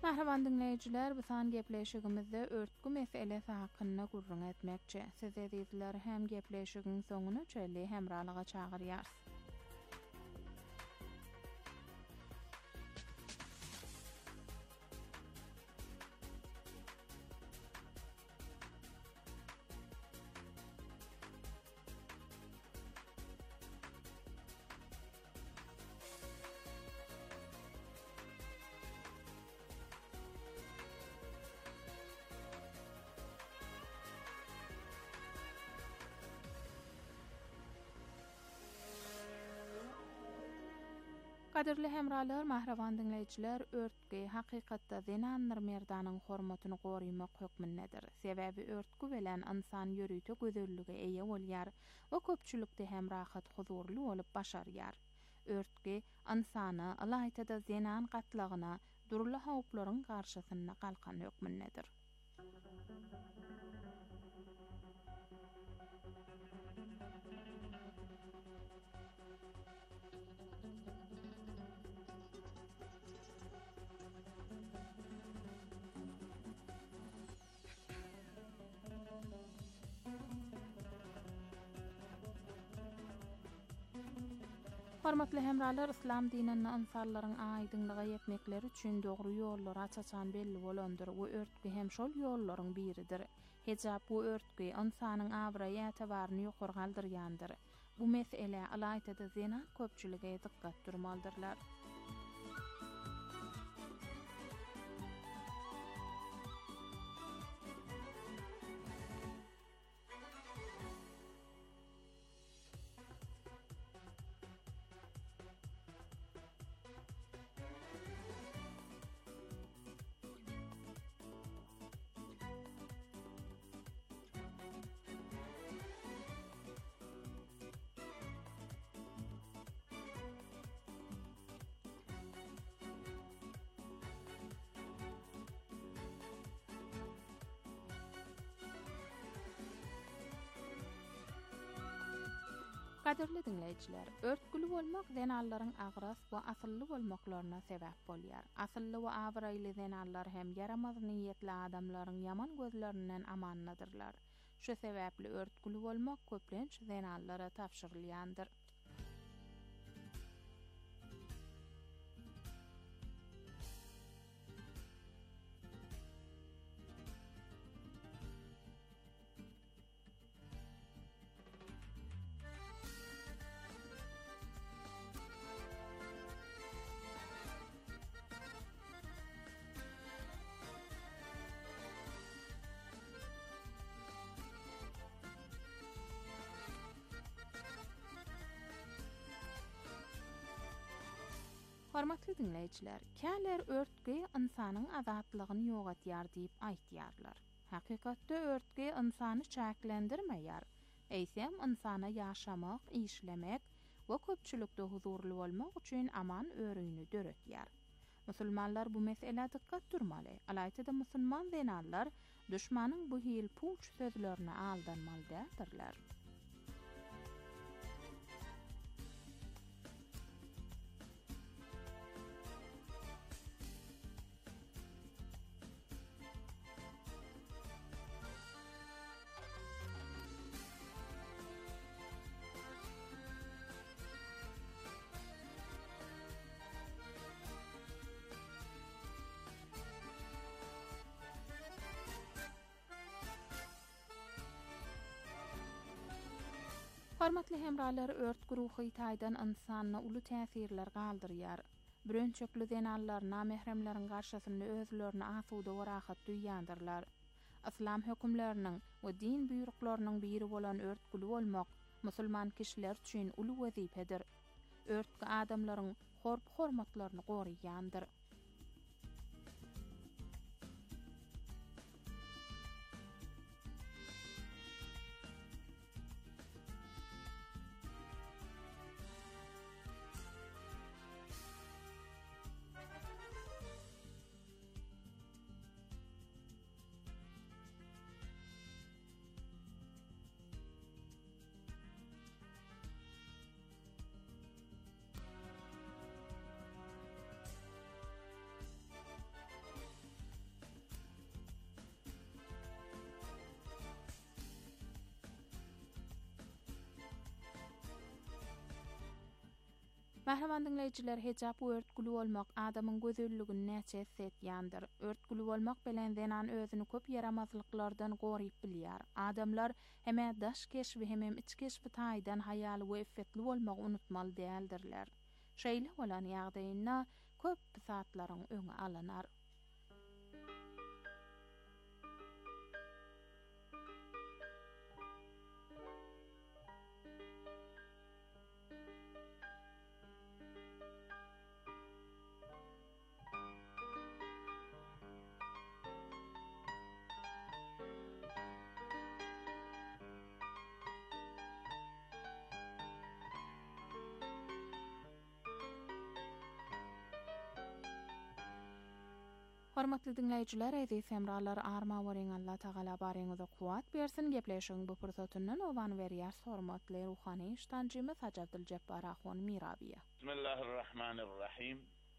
Merhaban dinleyijiler, bu san gepleşigimizde örtgü meselesi hakkında gurrun etmekçi. Siz edizler hem gepleşigin soňuny çelli hemralyga çagyrýar. Kadirli hemralar, mahravan dinleyijiler, örtgü hakykatda zenanlyr merdanyň hormatyny gorumak hökmündedir. Sebäbi örtgü bilen insan ýörüýte gözellige eýe bolýar we köpçülikde hem rahat, huzurly bolup başarýar. Örtgü insany alaýta-da zenan gatlagyna, durly howplaryň garşysyna galkan hökmündedir. Hormatly hemralar, İslam dinini insanlaryň aýdynlyga ýetmekleri üçin dogry ýollar açaçan belli bolandyr. Bu örtgü hem şol ýollaryň biridir. Hejab bu örtgü insanyň abraýy ýetabaryny ýokary galdyrýandyr. Bu mesele alaýta-da zena köpçülige dikkat durmaldyrlar. Kadirli dinleyijiler, örtgülü bolmak zenallaryň agras we asylly bolmaklaryna sebäp bolýar. Asylly we abraýly zenallar hem yaramaz niýetli adamlaryň ýaman gözlerinden amannadyrlar. Şu sebäpli örtgülü bolmak köplenç zenallara tapşyrylýandyr. Hormatly dinleyijiler, käler örtgü insanyň azatlygyny ýogatýar diýip aýtýarlar. Hakykatda örtgü insany çäklendirmeýär. Eýsem insana ýaşamak, işlemek we köpçülikde huzurly bolmak üçin aman örüýüni döretýär. Musulmanlar bu meselede dikkat durmaly. Alaýta-da musulman zenallar düşmanyň bu hil puç sözlerine aldanmalydyrlar. Hormatly hemralar, örtgü ruhy taýdan insanyna uly täsirler galdyrýar. Birinçikli zenallar namehremleriň garşysynda özlerini asuda we rahat duýýandyrlar. İslam hökümleriniň we din buýruklarynyň biri bolan örtgülü bolmak musulman kişiler üçin uly wezipedir. Örtgü adamlaryň hormatlaryny goraýandyr. Mahraman dinleyijiler, hejap örtgülü bolmak adamyň gözellligini näçe setýändir. Örtgülü bolmak bilen zenan özüni köp yaramazlyklardan goryp bilýär. Adamlar heme daş keşbi hemem iç keşbi taýdan haýaly we iffetli bolmagy unutmaly däldirler. Şeýle bolan ýagdaýynda köp pysatlaryň öňe alanar. Hormatly dinleyijiler, aziz hemralar, arma boreň Allah Taala baryňyza kuwat bersin. Gepleşiň bu pursatyndan owan berýär hormatly ruhany işdanjymyz Hacı Abdülcebbar Ahon Mirabiýe. Bismillahirrahmanirrahim.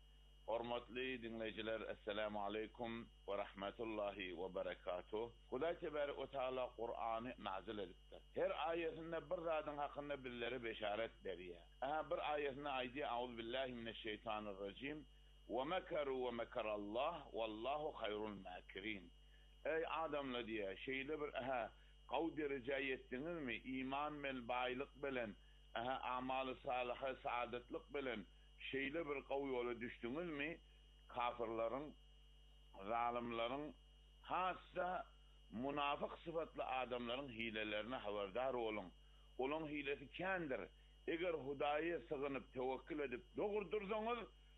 Hormatly dinleyijiler, assalamu aleykum ve rahmetullahi ve berekatuh. Hudaý tebarek we taala Qur'any nazil etdi. Her aýetinde bir zadyň hakynda bizlere beşaret berýär. Bir aýetinde aýdy "Auzu billahi mineşşeytanirracim. وَمَكَرُوا وَمَكَرَ اللّٰهُ وَاللّٰهُ خَيْرُ الْمَاكِرِينَ." Ey adamla diye şeyle bir kav derece yettiniz mi? İman bel baylık bilen, amalı salihı saadetlik bilen şeyle bir kav yola düştünüz mi? Kafirlerin, zalimlerin, hassa münafık sıfatlı adamların hilelerine haberdar olun. Onun hilesi kendir. Eğer Hudaýa sığınıp tevekkül edip doğurdursanız,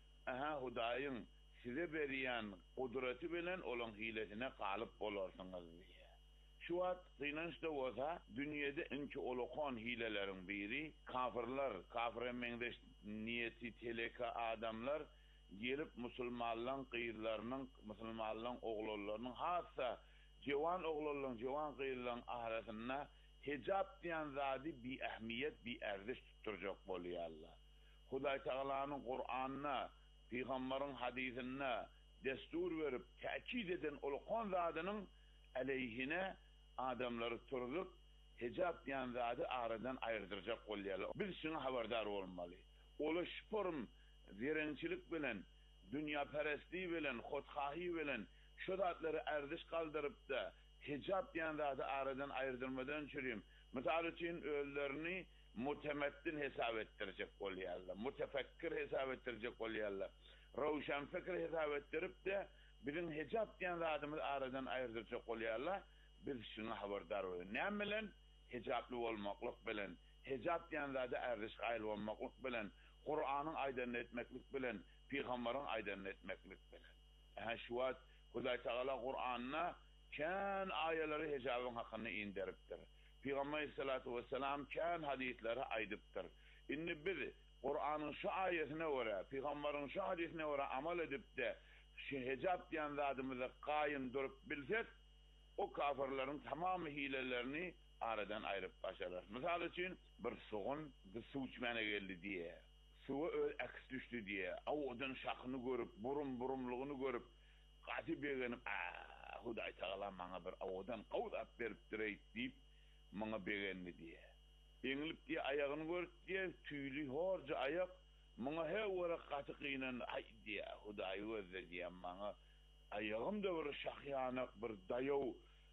Hudaýyň size berýän kudreti bilen olan hilesine galyp bolarsyňyz diýe. Şu wagt gynançda bolsa, dünýede inki olakan hileleriň biri kafirler, kafir meňdeş niyeti teleka adamlar gelip musulmanlaryň gyýrlarynyň, musulmanlaryň oglalarynyň hassa jewan oglalaryň, jewan gyýrlaryň arasyna hijab diýen zady bi ähmiýet, bi erdiş tuturjak bolýarlar. Hudaý Taalanyň Qur'anyna, Peygamberin hadisine destur verip tekit eden olakan zadynyň aleyhine adamları turup hijab diýen zady aradan aýrdyrjak bolýarlar. Biz şuna haberdar bolmaly. Ola şporm zerençilik bilen, dünýäperestlik bilen, hothahy bilen şu zatlary erdiş galdyryp da hijab diýen zady aradan aýrdyrmadan çürüm. Misal üçin özlerini mutemettin hesap ettirecek bolýarlar, mutefekkir hesap ettirecek bolýarlar, rawşan fikir hesap ettirip de bizim hijab diýen zadymyzy aradan aýrdyrjak bolýarlar. Biz şuna haberdar bolan. Näme bilen? Hijably bolmaklyk bilen, hijab diýen zady erdiş gaýl bolmaklyk bilen, Qur'anyň aýdan etmeklik bilen, Peýgamberiň aýdan etmeklik bilen. Şu wagt Hudaý Taala Qur'anyna kän aýalary hijabyň hakyny indiripdir. Peygamber sallallahu aleyhi ve sellem kan hadisleri aydıptır. Inni biz Kur'an'ın şu ayetine göre, Peygamber'in şu hadisine göre amal edip de şu hicab diyen zadımızı kaim durup bilsek, o kafirlerin tamamı hilelerini aradan ayrıp başarır. Misal için bir suğun bir su içmene geldi diye, suğu aks düştü diye, avudun şakını görüp, burumluğunu görüp, katı beğenip, Hudaý Taala bana bir avudan kavdap verip direyt deyip, maňa begenli diye. Eňilip diye ayağını görüp diye tüýli horja ayak maňa her wara gaty gynan ay diye Hudaý özü diye maňa ayağım da bir şahyanak bir daýaw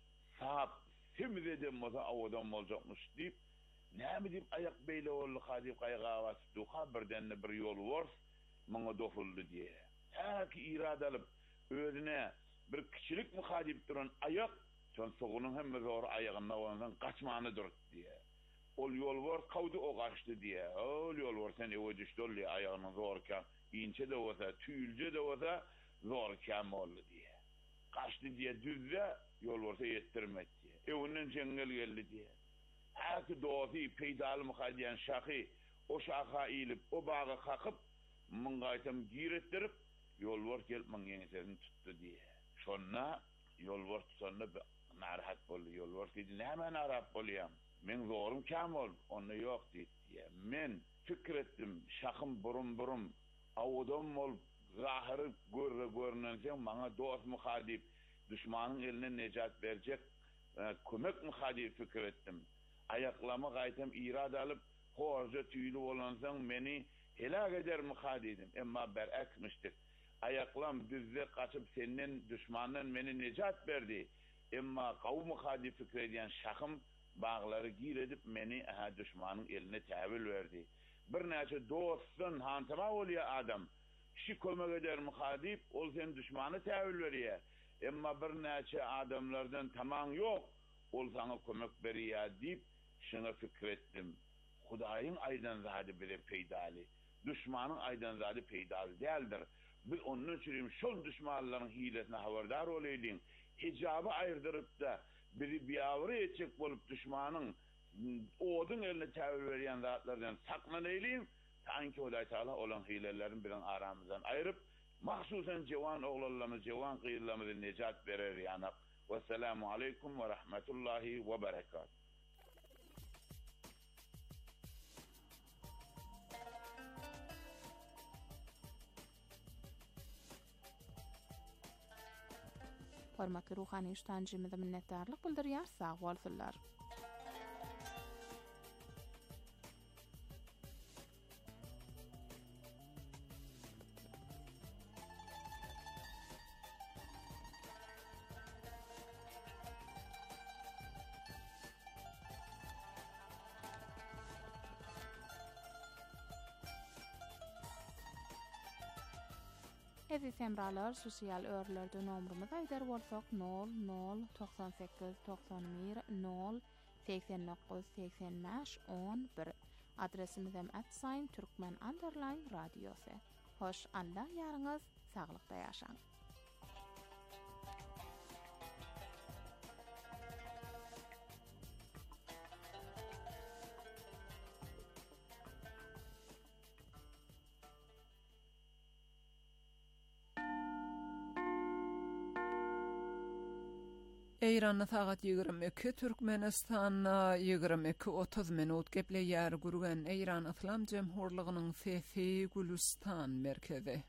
sap semizede maza awadan boljakmyş diýip näme diýip ayak beýle boldy hadyp gaýga basdy birden bir ýol war maňa dofuldy diye. Häki iradalyp özüne bir kiçilik muhadip duran ayak son soğunun hem zor ayağına olandan kaçmanı durdu diye. Ol yol var kavdu o kaçtı diye. Ol yol var sen eve düştü ol ayağına zorken ince de olsa tüylce de olsa zorken oldu diye. Kaçtı diye düzde yol varsa yettirmek diye. Evinden cengel geldi diye. Herki doğası peydalı muhadiyen şakı o şaka eğilip o bağı kakıp mıngaytam gir ettirip yol var gelip mıngaytam tuttu diye. Sonra yol var sonra narahat boldy, yol var ki näme narahat bolyam? Men zorum kam ol, onu yok diye. Men fikir etdim, şakım burum, awudam ol, zahiri görünensen, bana dost muhadip, düşmanın eline necat verecek, kömek muhadip fikir etdim. Ayaklama gaytam irad alıp, horja tüylü olansan, meni Helak eder muhadidim. Emma berekmiştik. Ayaklam düzde kaçıp senin düşmanın beni necat verdi. Emma kavmu hadi fikrediyen şahım bağları gir edip beni düşmanın eline tevil verdi. Bir neçe dostun hantama oluyor adam. Şi kömek eder muhadip, ol sen düşmanı tevil veriyor. Emma bir neçe adamlardan tamam yok, ol sana kömek veriyor deyip şuna fikrettim. Hudayın aydan zadi bile peydali. Düşmanın aydan zadi peydali değildir. Bir onun için şol düşmanların hilesine haberdar olaydın. Hicabı ayırdırıp da biri biyavru edecek bolup düşmanın odun eline tevil veriyen zatlardan saklanaylayım. Sanki Huday Teala olan hilelerin birini aramızdan ayırıp mahsusen cevan oğullarımız, cevan kıyırlarımızı necat verir yanak. Vesselamu aleyküm ve rahmetullahi ve berekat. Hormatly ruhani iştancymyza minnetdarlyk bildirýär, sag bolsunlar. Eziz hemralar, sosial örlerde nomrumuz aýdar bolsak 0098 91 0 89 85 11. Adresimiz hem @Türkmen_radiosy. Hoş Allah ýaryňyz saglykda ýaşaň. Eýranda sagat 22, Türkmenistanda 22:30 minut gepleýär gurgan Eýran Islam Jemhurlygynyň Fefi Gülistan merkezi.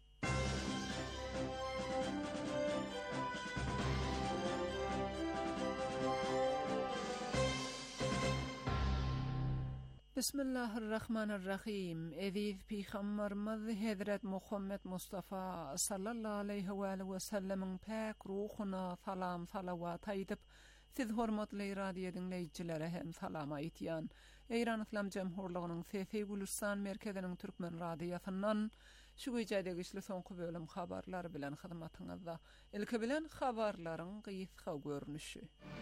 Bismillahirrahmanirrahim. Eziz Peygamberimiz Hazret Muhammed Mustafa sallallahu aleyhi ve sellemin pak ruhuna salam salawat aýdyp, siz hormatly radio dinleýijilere hem salam aýtýan. Eýran Islam Jemhurlygynyň Fefi Gülistan merkeziniň Türkmen radiosundan şu güýjede güçli soňky bölüm habarlar bilen hyzmatyňyzda. Ilki bilen habarlaryň gysga görnüşi.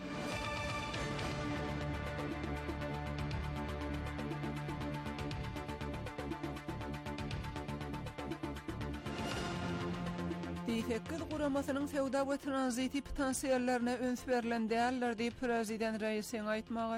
Diýsekki guramasynyň sewda we tranziti potansiýallarına öns berilen däller diýip prezident Reisiň aýtmagy.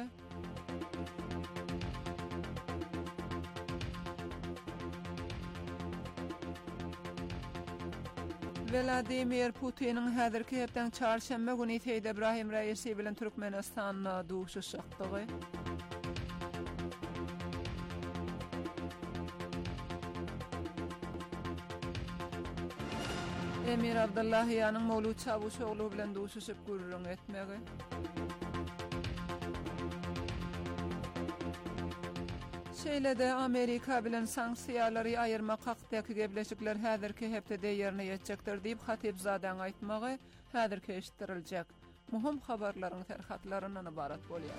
Vladimir Putiniň häzirki hepden çarşamba güni Seýid Ibrahim Reisi bilen Türkmenistanyna duşuşykdygy. Emir Abdullahiýanyň Mowlud Çavuşoglu bilen duşuşyp gürrüň etmegi. Şeýle-de Amerika bilen sanksiýalary aýyrmak hakdaky gepleşikler häzirki hepde ýerine ýetjekdir diýip Hatipzadan aýtmagy häzirki eşitdiriljek. Muhim habarlaryň terhatlaryndan ibarat bolýar.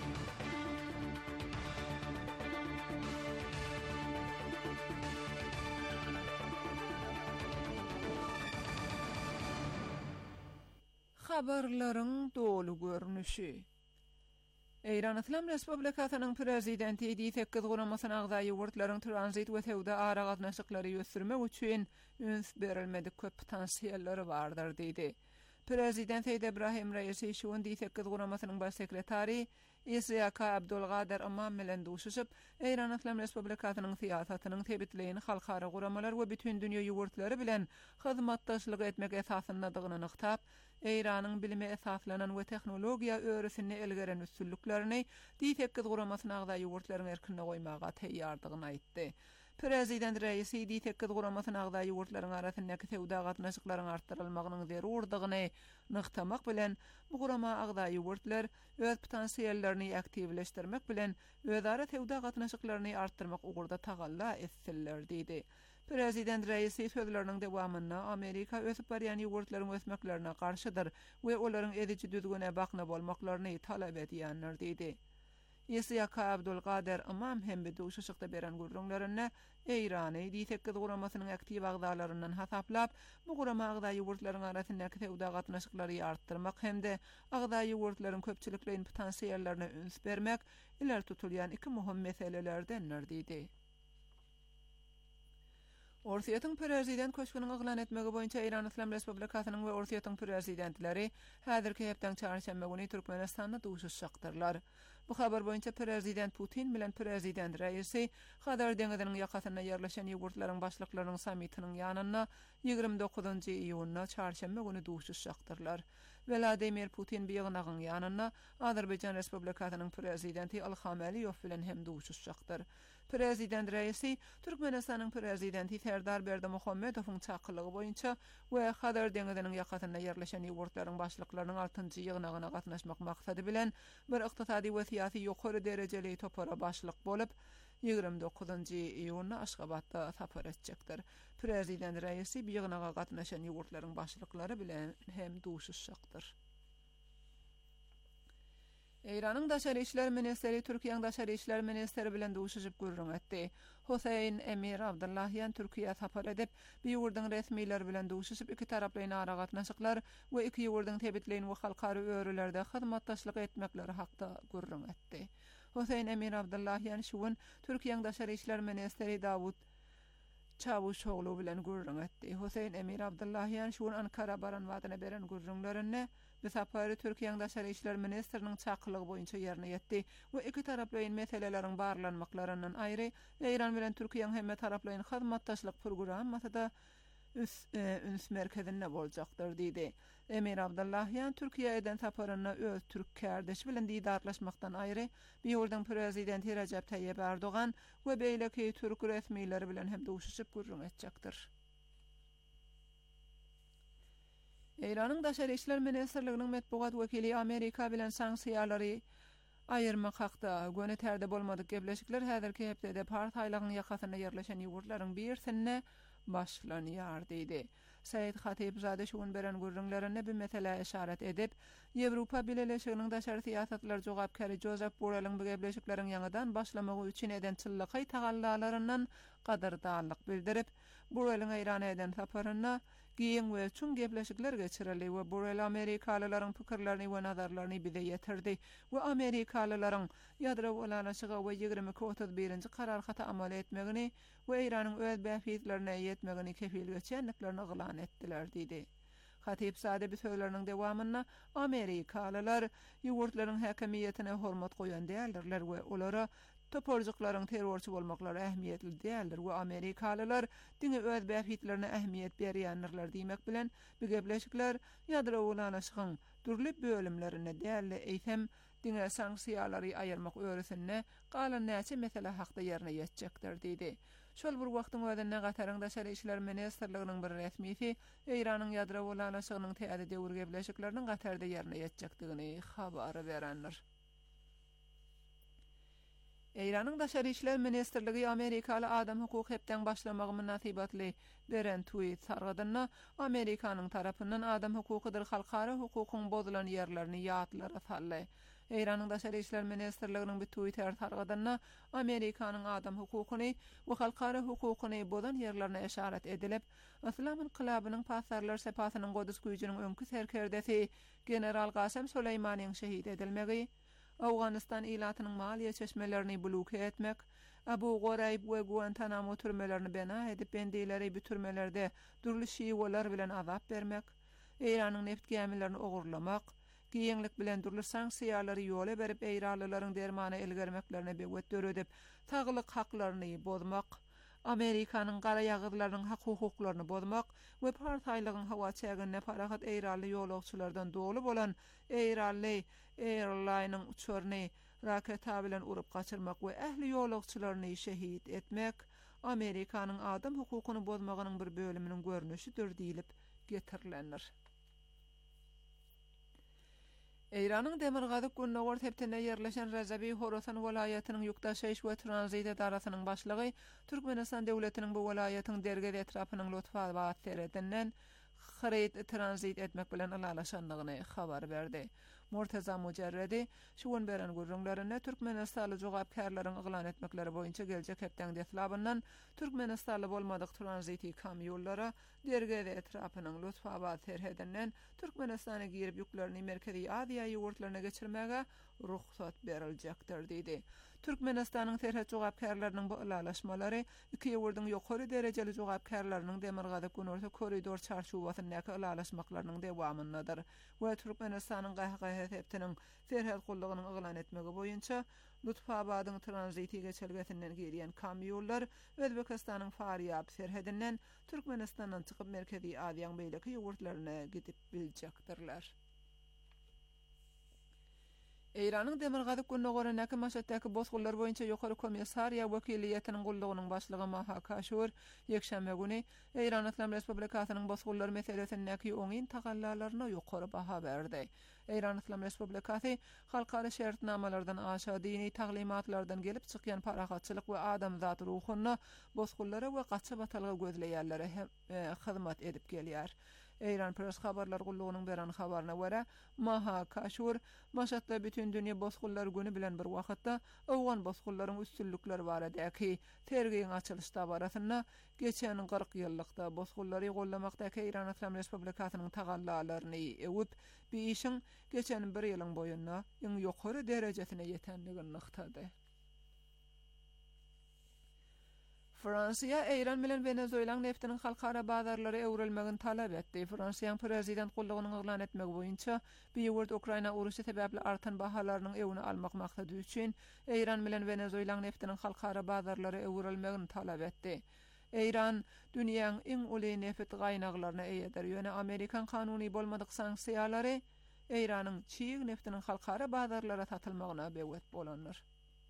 Habarlaryň dolu görnüşi. Eýran Islam Respublikasynyň prezidenti diýsekki guramasyna agdaýy wurtlaryň transit we sewda ara gatnaşyklary ýösürmek üçin öns berilmedik köp potansiýallary bardyr diýdi. Prezident Seýid Ibrahim Reisi şuň diýsekki guramasynyň baş sekretary İsyak Abdulgadir Amam bilen duşuşyp, Eýran Islam Respublikasynyň siýasatynyň tebitligini halkara guramalar we bütün dünýä ýurtlary bilen hyzmatdaşlyk etmek esasyndadygyny nyktap, Eýranyň bilime esaslanan we tehnologiýa öwresini elgeren üstünlüklerini diýsekki guramasyna agdaýy ýurtlaryň erkine goýmaga teýýardygyny aýtdy. Prezident reisi ditekket guramasyn agdaý ýurtlaryň arasyndaky tewda gatnaşyklaryň artdyrylmagynyň zerurdygyny nyktamak bilen bu gurama agdaý ýurtlar öz potensiallerini aktivleşdirmek bilen özara tewda gatnaşyklaryny artdyrmak ugurda tagalla etdiler diýdi. Prezident reisi sözleriniň dewamynda Amerika ösüp barýan ýurtlaryň ösmeklerine garşydyr we olaryň edici düzgüne bakna bolmaklaryny talap edýänler diýdi. Yesya Abdulqadir amam hem bir duşuşykda beren gurrunlaryna Eýrany diýtekki guramasynyň aktiv agdalaryndan hasaplap, bu gurama agdaý ýurtlaryň arasyndaky tewda gatnaşyklary artdyrmak hemde agdaý ýurtlaryň köpçüliklerini potensiallaryna üns bermek iler tutulýan iki muhim meselelerden diýdi. Orsiýatyň prezident köşküniň aglan etmegi boýunça Iran Islam Respublikasynyň we Orsiýatyň prezidentleri häzirki hepden çarşamba güni Türkmenistanda duşuşykdyrlar. Bu habar boýunça prezident Putin bilen prezident reisi Hadar deňiziniň ýakasyna ýerleşen ýurtlaryň başlyklarynyň samitiniň ýanyna 29-njy iýunna çarşamba güni duşuşykdyrlar. Vladimir Putin biýignagyň ýanyna Azerbaýjan Respublikasynyň prezidenti Ilham Aliýew bilen hem duşuşykdyr. Prezident reisi Türkmenistanyň prezidenti Serdar Berdimuhammedowyň çakylygy boýunça we Hadar deňiziniň ýakasyna ýerleşen ýurtlaryň başlyklarynyň 6-njy ýygnagyna gatnaşmak maksady bilen bir ykdysady we syýasy ýokary derejeli topara başlyk bolup 29-njy iýunna Aşgabatda sapar etjekdir. Prezident reisi biýignaga gatnaşan ýurtlaryň başlyklary bilen hem duşuşykdyr. Eýranyň daşary işler ministeri Türkiýanyň daşary işler ministeri bilen duşuşyp gurrun etdi. Hüseyin Emir Abdullahyan Türkiýe sapar edip, bir ýurdyň resmiýetleri bilen duşuşyp iki taraply ara gatnaşyklar we iki ýurdyň tebitlerini we halkary öwrülerde hyzmatdaşlyk etmekleri hakda gurrun etdi. Hüseyin Emir Abdullahyan şuwun Türkiýanyň daşary işler ministeri Davut Çavuşoğlu bilen gurrun etdi. Hüseyin Emir Abdullahyan şuwun Ankara baran wadyna beren gurrunlaryny bu sapary Türkiýanyň daşary işler ministeriniň çakylygy boýunça ýerine ýetdi we iki taraplyň meseleleriň barlanmaklarynyň aýry Eýran bilen Türkiýanyň hemme taraplyň hyzmatdaşlyk programmasyda üns merkezinde boljakdyr diýdi. Emir Abdullahyan Türkiýeden saparyna öz türk kardeşi bilen diýdarlaşmakdan aýry bir ýurdyň prezidenti Recep Tayyip Erdoğan we beýleki türk resmiýetleri bilen hem duşuşyp gurrun etjekdir. Eýranyň daşary işler ministerliginiň medpugat wekili Amerika bilen sanksiýalary aýyrmak hakda göne terde bolmadyk gebleşikler häzirki hepde partaylaryň ýakasyna ýerleşen ýurtlaryň birisine başlanýar diýdi. Said Hatipzade şuň beren gurrunlaryna bir mesele işaret edip, Ýewropa Birleşiginiň daşary siýasatlar jogapkary Joseph Borrell'in bu gebleşikleriň ýangydan başlamagy üçin eden çyllyky tagallalaryndan gadardarlyk bildirip, Borrell'in Eýrana eden saparyna giň we çün gebleşikler geçirili we Borrell Amerikalylaryň pikirlerini we nazarlaryny bize ýetirdi we Amerikalylaryň ýadro bolanyşyga we 22-31-nji karargaty amal etmegini we Eýranyň öz bäfitlerine ýetmegini kefil geçenliklerini gylan etdiler diýdi. Hatipzade bir sözleriniň dewamynda Amerikalylar ýurtlaryň häkimiýetine hormat goýan däldirler we olara toporjuklaryň terrorçy bolmaklary ähmiýetli däldir we Amerikalylar diňe öz bäfitlerine ähmiýet berýänler diýmek bilen bu gebleşikler ýadro bolanyşygyň türli bölümlerine däli eýsem diňe sanksiýalary aýyrmak öwresine galan näçe mesele hakda ýerine ýetjekdir diýdi. Şol bir wagtyň özünde Gataryň daşary işler ministerliginiň bir resmiýeti Eýranyň ýadro bolanyşygynyň täze döwür gebleşikleriniň Gatarda ýerine ýetjekdigini habar berenler. Eýranyň daşary işler ministerligi Amerikaly adam hukuk hepden başlamagy münasibatly beren tweet sargadyna Amerikanyň tarapyndan adam hukukydyr halkara hukukyň bozulan ýerlerini ýatlara saldy. Eýranyň daşary işler ministerliginiň bir Twitter sargadyna Amerikanyň adam hukukyny we halkara hukukyny bozan ýerlerine işaret edilip, Islam inqilabynyň pasarlar sepasynyň godus güýjüniň öňkü serkerdesi General Qasem Suleýmanyň şehit edilmegi, Awganistan ilatynyň maliýe çeşmelerini bloke etmek, Abu Ghraib we Guantanamo türmelerini bena edip bendileri bu türmelerde durly şiýeler bilen azap bermek, Eýranyň neft gämilerini ogurlamak, giýeňlik bilen durly sanksiýalary ýola berip Eýralylaryň dermany elgermeklerine bewet döredip, tagylyk haklaryny bozmak, Amerikanyň gara ýagyrlarynyň hak-hukuklaryny bozmak we partaylygyň hawa çägine parahat Eýraly ýolagçylardan dolu bolan Eýraly Airline'ın uçurny raketa bilen urup kaçırmak we ähli ýolagçylaryny şehit etmek Amerikanyň adam hukukyny bozmagynyň bir bölüminiň görnüşidir diýilip getirilenir. Eýranyň Demirgazyk Günnäwert heptine yerleşen Rezabi Horasan welaýatynyň ýukdaşyş we transit edarasynyň başlygy Türkmenistan döwletiniň bu welaýatyň derged etrapynyň lutfa teretinden xarit transit etmek bilen alalaşanlygyny habar berdi. Murtaza Mujarredi şuun beren gurrunlaryna Türkmenistanly jogapkarlaryň yglan etmekleri boýunça geljek hepden detlabyndan Türkmenistanly bolmadyk transiti kamyollara dergede etrapynyň lutfa terhedinden Türkmenistana girip ýüklerini Merkezi Aziýa ýurtlaryna geçirmäge ruhsat beriljakdyr diýdi. Türkmenistanyň terhet jogapkarlarynyň bu alalaşmalary iki ýurdyň ýokary derejeli jogapkarlarynyň Demirgazyk Günnäwert koridor çarşubasyndäki alalaşmaklarynyň dewamyndadyr we Türkmenistanyň heptiniň terhet gullygyny yglan etmegi boýunça Lutfabadyň transiti geçelgesinden gelýän kamyollar Özbekistanyň Faryab terhedinden Türkmenistandan çykyp Merkezi Aziýaň beýleki ýurtlaryna gidip biljakdyrlar. Eýranyň Demirgazyk Günnäwert maşatdaky bozgullar boýunça ýokary komissariýa wekiliýetiniň gullygynyň başlygy Maha Kaşur ýekşäme güni Eýran Islam Respublikasynyň bozgullar meselesindäki oňyn tagallalaryna ýokary baha berdi. Eýran Islam Respublikasy halkara şertnamalardan aşağı dini taglimatlardan gelip çykýan paragatçylyk we adamzat ruhuny bozgullara we gaçy batalga gözleýärlere hyzmat edip gelýär. Eýran Press habarlar gullygynyň beren habaryna görä, Maha Kaşur maşatda bütün dünýä bozgullar güni bilen bir wagtda awgan bozgullaryň üstünlükleri baradaky tergiň açylışda barasynda geçen 40 ýyllykda bozgullary gollamakdaky Eýran Islam Respublikasynyň tagallalaryny ewip bir işin geçen bir ýylyň boýunda iň ýokary derejesine ýetenligini nyktady. Fransiýa Eýran bilen Venezuelaň neftiniň halkara bazarlary öwrülmegini talap etdi. Fransiýanyň prezident gullygyny yglan etmek boýunça beýwert Ukraina urusy sebäpli artan bahalarynyň ewini almak maksady üçin Eýran bilen Venezuelaň neftiniň halkara bazarlary öwrülmegini talap etdi. Eýran dünýäň iň uly neft gaýnaklaryna eýeder. Ýöne Amerikan kanuny bolmadyk sanksiýalary Eýranyň çiýig neftiniň halkara bazarlara satylmagyna bewet bolanlar.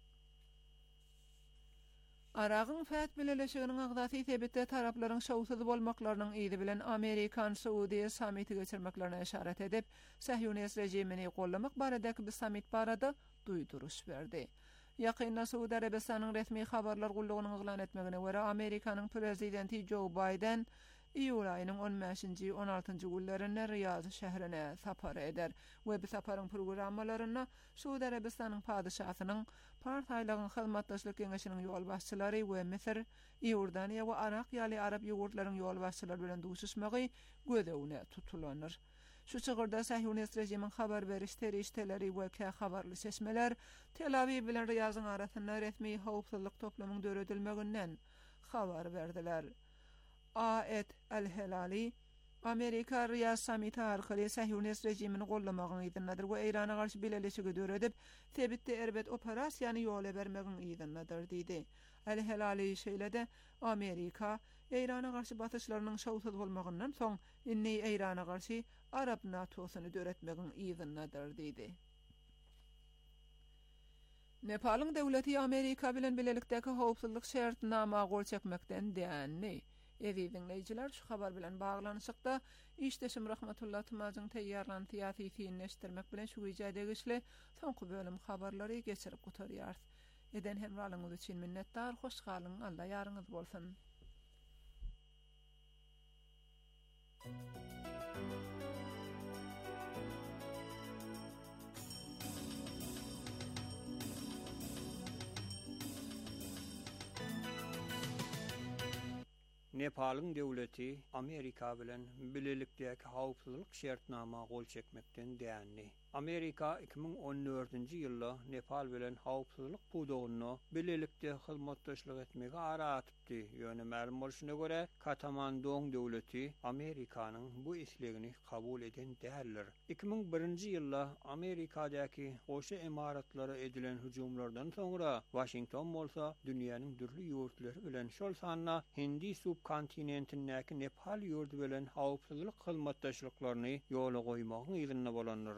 Aragyn fät bileleşiginiň agdaty sebäpde taraplaryň şowsuz bolmaklarynyň ýygy bilen Amerikan Saudiýa samiti geçirmeklerine işaret edip, Sahyonist rejimini gollamak baradaky bir samit barada duýduruş berdi. Ýakynda Suudi Arabistanyň resmi habarlar gullygyny yglan etmegine görä Amerikanyň prezidenti Joe Biden iýul aýynyň 15-nji 16-njy günlerinde Riyad şäherine sapar eder we bu saparyň programmalaryna Suudi Arabistanyň padyşahynyň partiýalygyň hyzmatdaşlyk geňeşiniň ýol başçylary we Misir, Ýordaniýa we Irak ýaly Arab ýurtlarynyň ýol başçylary bilen duşuşmagy gödäwine tutulanır. Şu çygyrda Sahyonist rejimiň habar beriş terişdeleri we habarly seçmeler Tel Aviv bilen Riyazyň arasynda resmi howpsuzlyk toplamynyň döredilmeginden habar berdiler. Aet el-Helali Amerika Riyaz samiti arkaly Sahyonist rejimini gollamagyny ýytyndadyr we Eýrana garşy bileleşigi döredip, sebitde erbet operasiýany ýola bermegiň ýytyndadyr diýdi. El-Helali şeýlede Amerika Eýrana garşy batyşlarynyň şowsuz bolmagyndan soň inni Eýrana garşy Arab NATO'syny döretmegiň ýytyndadyr diýdi. Nepalyň döwleti Amerika bilen bilelikdäki howpsuzlyk şertnama gol çekmekden däňni. Evi dinleyijiler şu habar bilen baglanyşykda işdeşim Rahmatullah Tymaz'ın teýýarlan tiýatyny neşdirmek bilen şu ýerde geçle soňky bölüm habarlary geçirip gutarýar. Eden hemralyňyz üçin minnetdar, hoş galyň, Allah ýaryňyz bolsun. Nepalyň döwleti Amerika bilen bilelikdäki howpsuzlyk şertnama gol çekmekden däňni. Amerika 2014-nji ýylda Nepal bilen howpsuzlyk pudogyny bilelikde hyzmatdaşlyk etmege ara atypdy. Ýöne ma'lum bolşuna görä, Katamandong döwleti Amerikanyň bu islegini kabul eden däldir. 2001-nji ýylda Amerikadaky goşa emaratlary edilen hüjumlardan soňra Washington bolsa dünýäniň dürli ýurtlary bilen şol sanna Hindi subkontinentindäki Nepal ýurdu bilen howpsuzlyk hyzmatdaşlyklaryny ýola goýmagyň ýygyna bolanlar.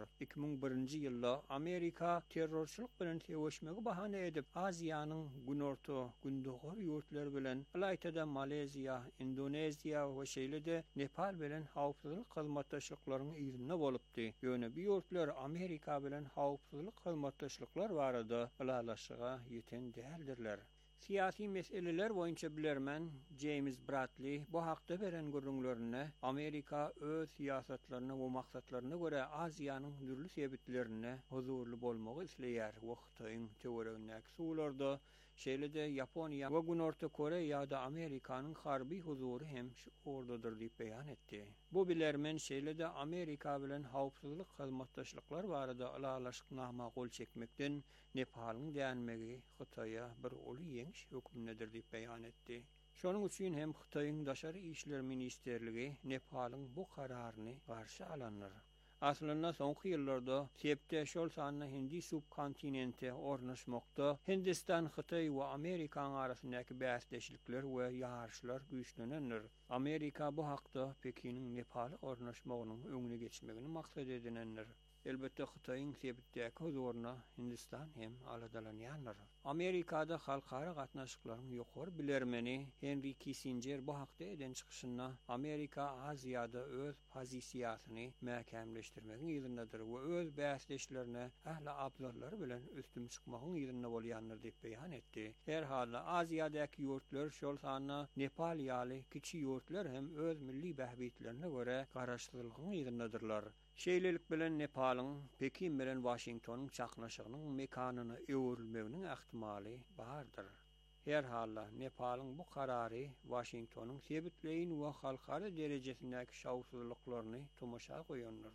2001-nji ýylda Amerika terrorçylyk bilen teweşmegi bahane edip Aziýanyň günorta, gündogor ýurtlar bilen Alaytada Maleziya, Indoneziya we şeýle-de Nepal bilen hawpsuzlyk hyzmatdaşlyklaryň ýerine bolupdy. Ýöne bu ýurtlar Amerika bilen hawpsuzlyk hyzmatdaşlyklar barada alalaşyga ýeten däldirler. Siyasi meseleler boýunça bilermen James Bradley bu hakda beren görüňlerine Amerika öz siyasatlaryna we maksatlaryna göre Aziýanyň dürli sebitlerine huzurly bolmagy isleýär. Wagtyň teoreýäk suwlarda şeýle-de Ýaponiýa we Günorta Koreýa ýa-da Amerikanyň harby huzury hem ordadyr diýip beýan etdi. Bu bilermen şeýle-de Amerika bilen hawpsuzlyk hyzmatdaşlyklar barada alalaşyknama gol çekmekden Nepalyň dänmegi Hytaýa bir uly ýeňiş hökümnedir diýip beýan etdi. Şonuň üçin hem Hytaýyň daşary işler ministerligi Nepalyň bu kararyny garşy alanlar. Aslında soňky ýyllarda sepde şol sanyna Hindi subkontinente ornaşmakda Hindistan, Hytaý we Amerika arasyndaky bäsleşikler we ýarşylar güýçlenendir. Amerika bu hakda Pekiniň Nepaly ornaşmagynyň öňüne geçmegini maksat edinendir. Elbette Hytaýyň sepitdäki huzuruna Hindistan hem aladalanýarlar. Amerikada halkara gatnaşyklaryň ýokary bilermeni Henry Kissinger bu hakda eden çykyşynda Amerika Aziýada öz pozisiýasyny mäkämleşdirmegiň ýerинdedir we öz bäsleşlerine ähli abzarlary bilen üstün çykmagyň ýerinde bolýandyr diýip beýan etdi. Her halda Aziýadaky ýurtlar şol sanyna Nepal ýaly kiçi ýurtlar hem öz milli bähbitlerine göre garaşdyrylgyň ýerindedirler. Şeýlelik bilen Nepalyň Pekin bilen Washingtonyň çaknaşygynyň mekanyny öwrülmeginiň ähtimaly bardyr. Her halda Nepalyň bu karary Washingtonyň sebitleýin we halkara derejesindäki şawsuzlyklaryny tomaşa goýandyr.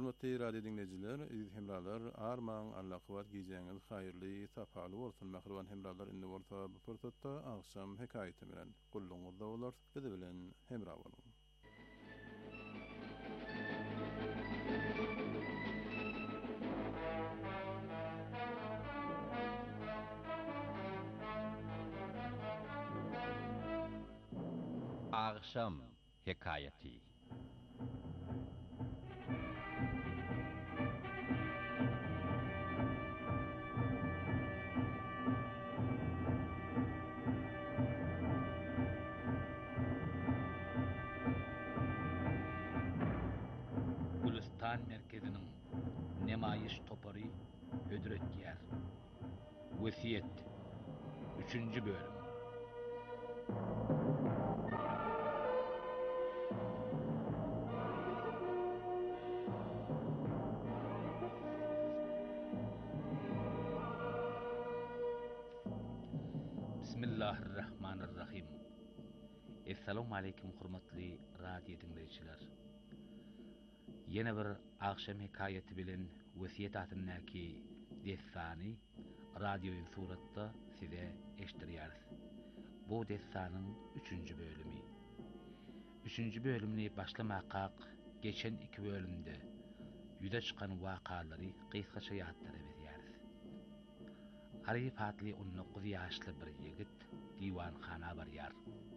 Hormatly radio dinleyiciler, hemralar, armağan, Allah-kıvat giyeceğiniz hayırlı, safalı olsun. Mahruvan hemralar indi orta bu fırsatta akşam hekayeti bilen kulluğunuzda olur. Bizi bilen hemra olun. Akşam hekayeti. Gülistan merkezinin nemayiş toparı ödret yer. Vesiyet 3. bölüm. Bismillahirrahmanirrahim. Assalamu alaykum hurmatly radio dinleyiciler. Yine bir akşam hekayeti bilen vesiyet atındaki destany radioyun suratda size eşdirýäris. Bu destanın 3. bölümü. 3. bölümni başlamakak geçen 2 bölümde yüze çıkan wakalary kıysaça ýatlary berýäris. Arif adly 19 ýaşly bir ýigit diwanhana barýar.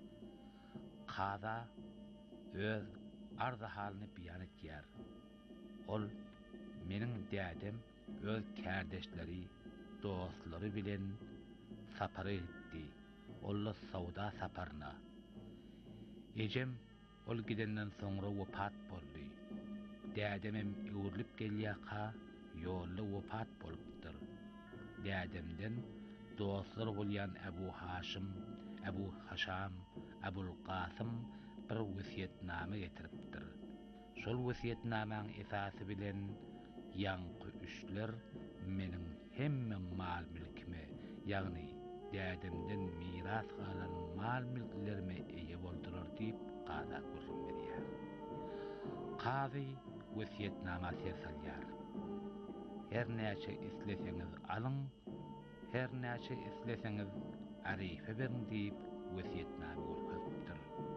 Kaza öz arda halyny beýan etýär. Ol meniň dädem öz kärdeşleri, dostlary bilen sapary etdi. Olla sauda saparna. Ejem ol gidenden soňra wafat boldy. Dädemem öwrülip gelýärka ýolda wafat bolupdyr. Dädemden dostlar bolýan Ebu Haşim, Ebu Haşam, Ebul Qasım bir wesiýetname getiripdir. Şol wesiýetnamäň esasy bilen ýanky üçler meniň hemme mal mülkime, ýagny dädemden miras galan mal mülklerime eýe boldular diýip gaza gürrüm berýär. Qazy wesiýetnamasy salýar. Her näçe isleseňiz alyň, her näçe isleseňiz Arife berin diýip wesiýetname görkezipdir.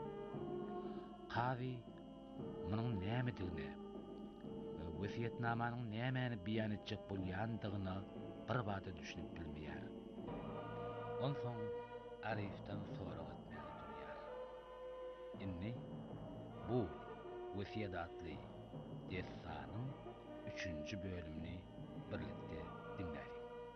Qazy munyň nämedigine, wesiýetnamanyň nämäni beýan etjek bolýandygyna bir bada düşünip bilmeýär. Onsoň Arifden sorak etmäge durýar. Inni bu wesiýet atly destanyň 3. bölümini birlikde dinleýäris.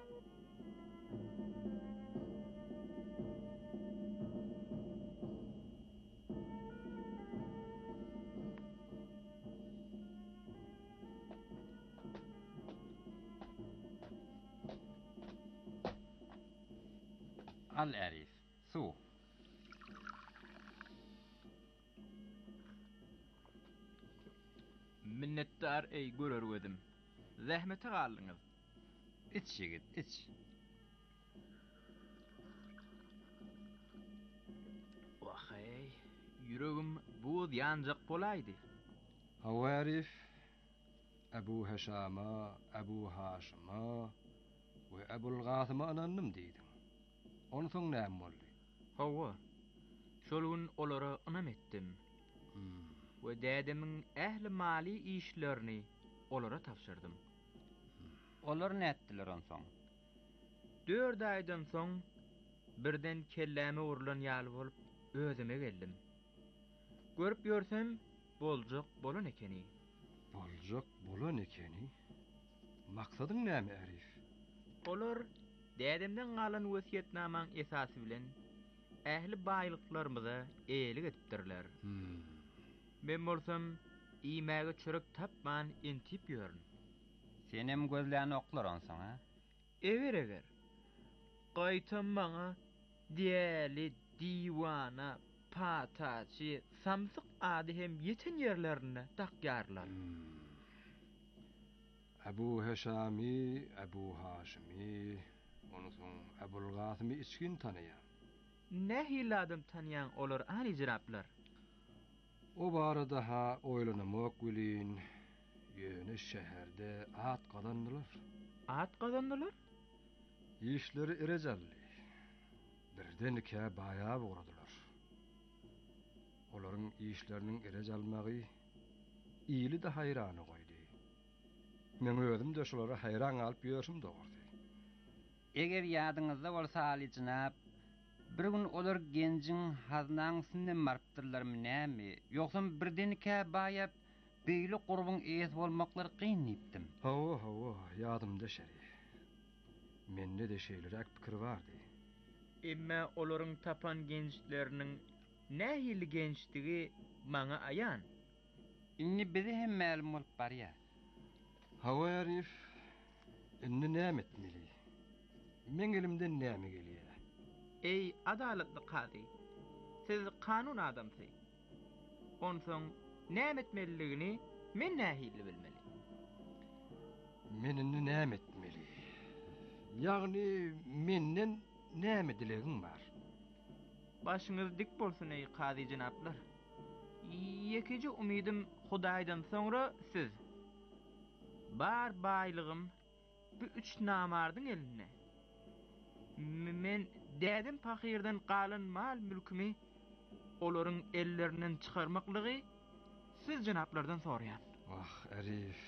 Al Arif, su. Minnettar ey görerwedim. Zähmete galdyňyz. İç ýigit, iç. Wahay, ýüregim buz ýanjak bolaydy. Hawarif, Ebu Haşama, Ebu Haşima ve Ebul Qasyma anannym diýdim. Onu soň näme boldy? Hawa, şol gün olara anam etdim. Ve dädemiň ähli mali işlerini olara tapşyrdym. Olar näetdiler onsoň? 4 aýdan soň birden kelläme urulan ýaly bolup özüme geldim. Görüp ýörsem boljak bolan ekeni. Boljak bolan ekeni? Maksadyň näme Arif? Olar dädemden galan wesiýetnamaň esasy bilen ähli baýlyklarymyza eýlik etipdirler. Men bolsam iýmäge çörek tapman intip ýörün. Senem gözläni oklar onsoň, ha? Eger. Gaýtam maňa diýeli diwana, pataçy, samsyk ady hem ýeten ýerlerine takýarlar. Ebu Haşami, Ebu Haşimi, onu soň Ebul Qasymy içkin tanıyan. Nähili adam tanıyan olar ani jiraplar? O barada ha oýlanamak bilin, Yöne şehirde at kazandılar. At kazandılar? İşleri irecelli. Birden iki bayağı uğradılar. Onların işlerinin irecelmeği iyili de hayranı koydu. Men özüm de şolara hayran alıp ýörsüm dogurdy. Eger ýadyňyzda bolsa Ali jynap, bir gün olar genjiň haznaň üstünden marpdyrlarmy näme, ýoksa birdenike baýap beýle gurbuň eýes bolmaklary gynnypdym. Hawa, ýadymda şeri. Mende de şeýlerek pikir bardy. Emma olaryň tapan gençleriniň nähili gençdigi maňa aýan. Inni bizi hem ma'lum bolup barýar. Hawa Arif, inni näme etmeli? Men elimden näme gelýär? Ey adaletli kady, siz kanun adamsy. Onsoň näme etmeliligini men nähili bilmeli. Men inni näme etmeli? Ýagny menden näme dilegiň bar? Başyňyz dik bolsun ey kady jenaplar. Ýekeji umidim Hudaýdan soňra siz. Bar baýlygym bu üç namardyň eline. Men dädim pakirden galan mal mülkümi olaryň ellerinden çykarmaklygy siz jenaplardan soraýan. Arif.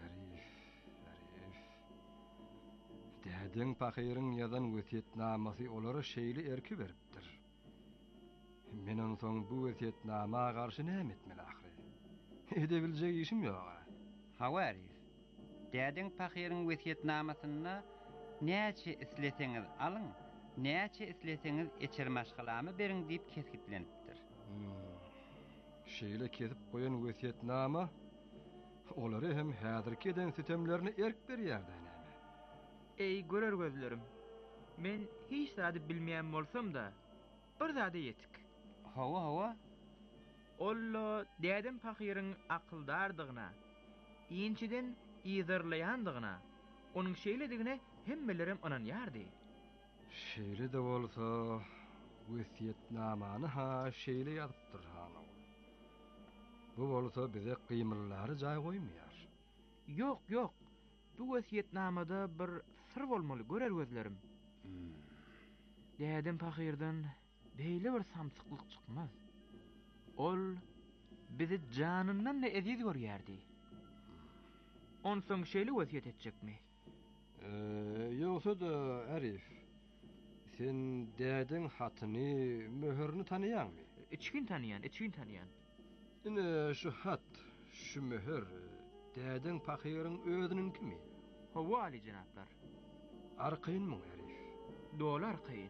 Dädim pakiriň ýazan wesiýetnamasy olara şeýle erki beripdir. Men onsoň bu wesiýetnama garşy näme etmeli ahry? Edebiljek işim ýok. Hawaris, dädiň pakiriň wesiýetnamasyna näçe isleseňiz alyň, näçe isleseňiz eçer maşgalamy beriň diýip keskitlenipdir. Şeýle kesip goýan wesiýetnama olary hem häzirkiden sütemlerini erk berýärdi. Ey görer gözlerim, men hiç zady bilmeýän bolsam da, bir zady ýetik. Hawa. Ollo dädim pakiriň akyldardygyna, ýinçiden ýyzyrlaýandygyna, onuň şeýledigine hemmelerim onanýardy. Şeýle de bolsa, wesiýetnamany şeýle ýazypdyr hany. Bu bolsa bize gymyllary jaý goýmaýar. Ýok. Bu wesiýetnamada bir sir bolmaly görer gözlerim. Dädim pakirden beýle bir samsyklyk çykmaz. Ol bizi janyndan da eziz görýärdi. Onsoň şeýle wesiýet etjekmi? Ýoksa da Arif, sen dädiň hatyny, möhürni tanaýanmy? Içkin tanıyan. Ine şu hat, şu möhür, dädiň pakiriň özüninkimi? Hawa Ali jenaplar. Arqynmy Arif? Dolar arqyn.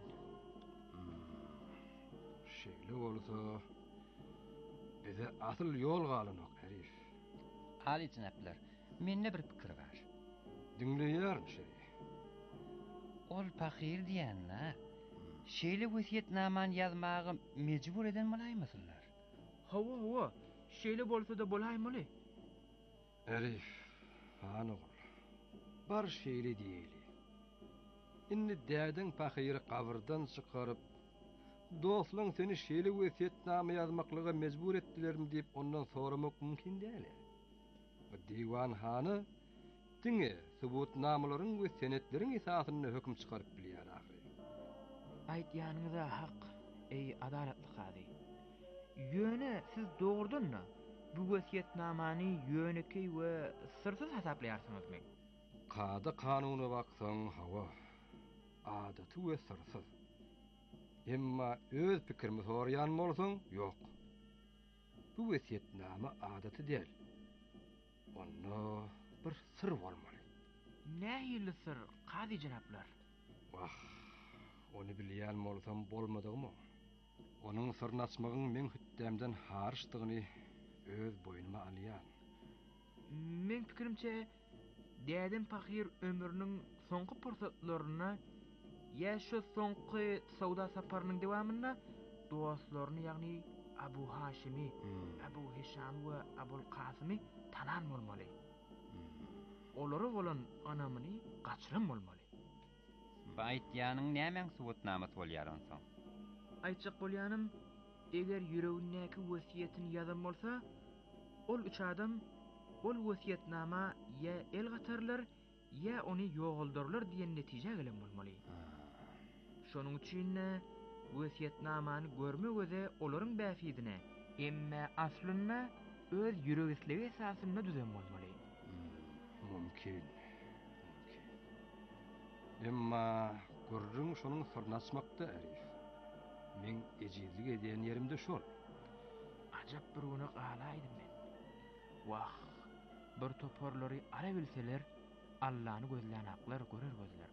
Şeýle bolsa, bize asyl ýol galanok Arif. Ali jenaplar, mende bir pikir bar. Dinleýärmi şeri? Ol pakir diýänler, şeýle wesiýetnamany ýazmagy mejbur eden bolaýmysylar? Hawa, şeýle bolsa da bolaýmaly. Arif, hany bol. Bar şeýle diýeli. Inni dädiň pakiri kabırdan çykaryp, dostlaryň seni şeýle wesiýetnama ýazmaklyga mejbur etdilermi diýip ondan soramak mümkin däl. Bu diwan hany diňe subutnamalaryň we senetleriň esasyna hökm çykaryp bilýär ahry. Aýtýanyňyza hak, ey adaletli kady. Ýöne siz dogurdanmı bu wesiýetnamany ýöneki we sırsyz hasaplaýarsyňyzmy? Kada kanuny baksaň hawa, adaty we sırsyz. Emma öz pikirimi soraýan bolsaň, ýok. Bu wesiýetnama adaty däl. Onda bir sır bolmaly. Nähili sır, kady jenaplar? Onu bilýän bolsam bolmadygymy? Onuň syryny açmagyň men hütdämden harışdygyny öz boýnuma alýan. Men pikirimçe, dädim pakir ömrüniň soňky pursatlaryna ýa şu soňky sowda saparynyň dewamyna dostlaryny, ýagny Abu Haşimi, Abu Hişam we Abul Qasymy tanan bolmaly. Olary bolan anamyny gaçyran bolmaly. Baýtýanyň nämeň subutnamasy bolýar onsoň? Aýtjak bolýanym, eger ýüregindäki wesiýetini ýazan bolsa, ol üç adam ol wesiýetnama ya el gatarlar ya ony ýoguldurlar diýen netije gelen bolmaly. Şonuň üçin wesiýetnamany görmegede olaryň bäfidine, emme aslyna öz ýüregisligi esasyna düzen bolmaly. Mümkin. Emma görrüň şonuň sornaçmakda Arif. Men ejizlik edýän ýerimde şol. Ajap bir güne galaýdym men. Wah, bir toporlary ara bilseler, Allah'ny gözlän aklar görer gözler.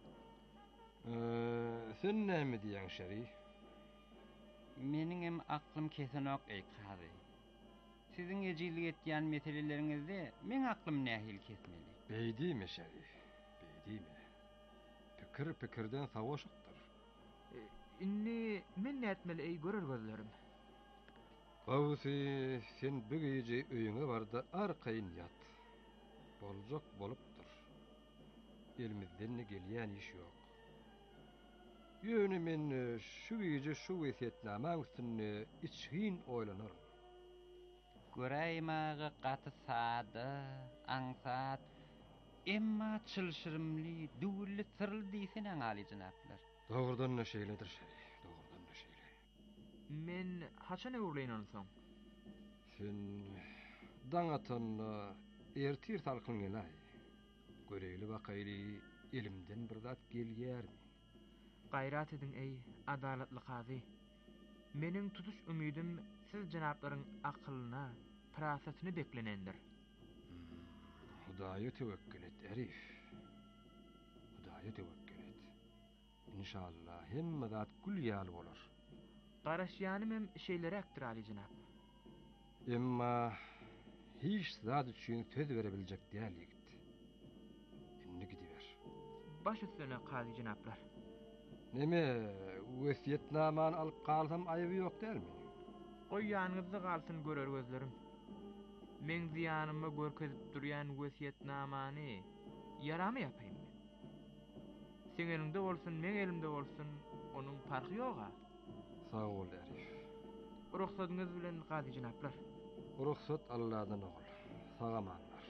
Sen näme diýäň Şerif? Meniň hem aklym kesenok eýkady. Siziň ejizlik etýän meseleleriňizde men aklym nähil kesmeli. Beýdimi Şerif? Beýdimi? Pikirden savaşykdyr. Inni men nätmeli ey görer gözlerim. Gawsy sen bu gece öýüňe barda arkaýyn ýat. Boljak bolupdyr. Elimizden gelýän iş ýok. Ýöne men şu gece şu wesiýetnama üstünde içgin oýlanarym. Göräýmäge gaty sady, aňsat, emma çylşyrymly, döwürli sırly diýsen aňaly janaplar. Dogrudan näşeledir Şerif, dogrudan näşele. Men haçan öwrleýän soň? Sen daňatan ertir talkyň gelay. Göreýli bakaýly elimden bir zat gelýärmi? Gaýrat edin ey adalatly kazy. Meniň tutuş ümidim siz janaplaryň akylyna, parasatyny beklenendir. Hudaýa tewekkül et Arif. Hudaýa tewekkül et. İnşallah hemme zat gül ýaly bolar. Garaşýanym hem şeýlere aktyr Ali janap. Emma hiç zat üçin söz berebiljek däl ýigit. Inni gidiber. Baş üstüne kazy janaplar. Neme wesiýetnamany alyp galsam aýby ýok dälmi? Goýýanyňyzda galsyn görer gözlerim. Men ziýanyma görkezip durýan wesiýetnamany ýaramy ýapaým men. Sen elinde bolsun, men elimde bolsun, onuň farky ýok-a. Sag ol Arif. Ruhsatyňyz bilen gazy janaplar. Ruhsat Allah'dan ol. Sagamanlar.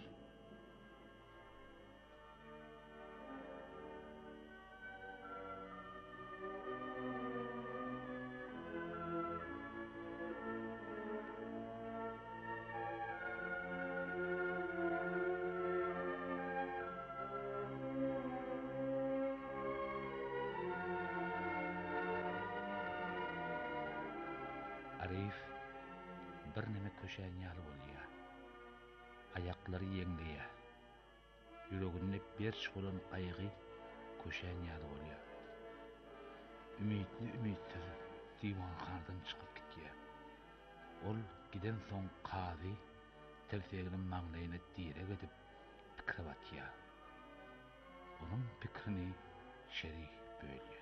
Arif bir neme köşen ýaly bolýar. Aýaklary ýeňleýär. Ýüreginde berç bolan aýgy köşen ýaly bolýar. Ümitsiz diwanxanadan çykyp gitýär. Ol giden soň kazy telfeginin maňlaýyna direk edip pikir batýar. Onuň pikirini Şerif bölýär.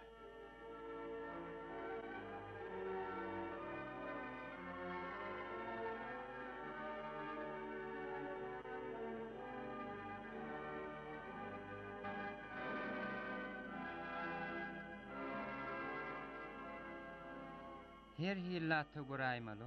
Her hillata göräýmeli.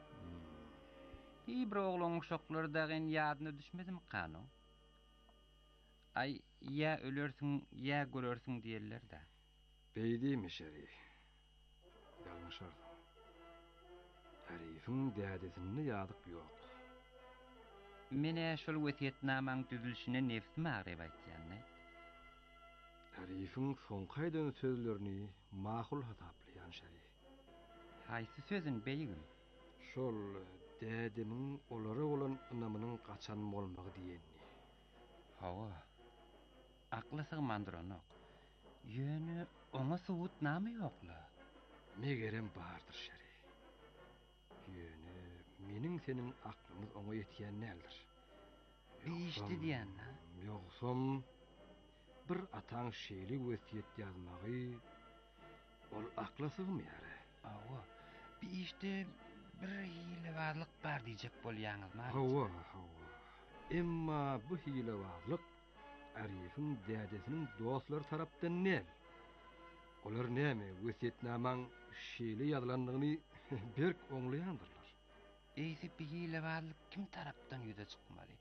Bir oğlan uşaklardagyň ýadyna düşmedimi kanu? Ay, ya ölersiň, ya görersiň diýerler de. Beýdimi Şerif? Ýalňyşardyň. Arif'iň dädesini ýadyk ýok. Mene şol wesiýetnamaň düzülşine nefsim aýryp aýtýanny. Arif'iň soňkaýdan sözlerini makul hasaplaýan Şerif. Haýsy sözün beýgim? Şol dädeniň olara bolan ynamynyň gaçan bolmagy diýenni. Hawa. Akly sygmandyranyk. Ýöne oňa subut näme ýokla? Megerem bardyr Şerif. Ýöne meniň seniň aklymyz oňa ýetýän nädir? Beýişdi diýän. Ýoksam bir ataň şeýli wesiýet ýazmagy ol akla sygmýar. Hawa. Beýişdi bir hilebazlyk bar diýjek bolýaňyzmy? Hawa. Emma bu hilebazlyk Arif'iň dädesiniň dostlary tarapdan näl? Olar näme wesiýetnamaň şeýle ýazylandygyny berk oňlaýandyrlar. Eýsi bir hilebazlyk kim tarapdan ýüze çykmaly?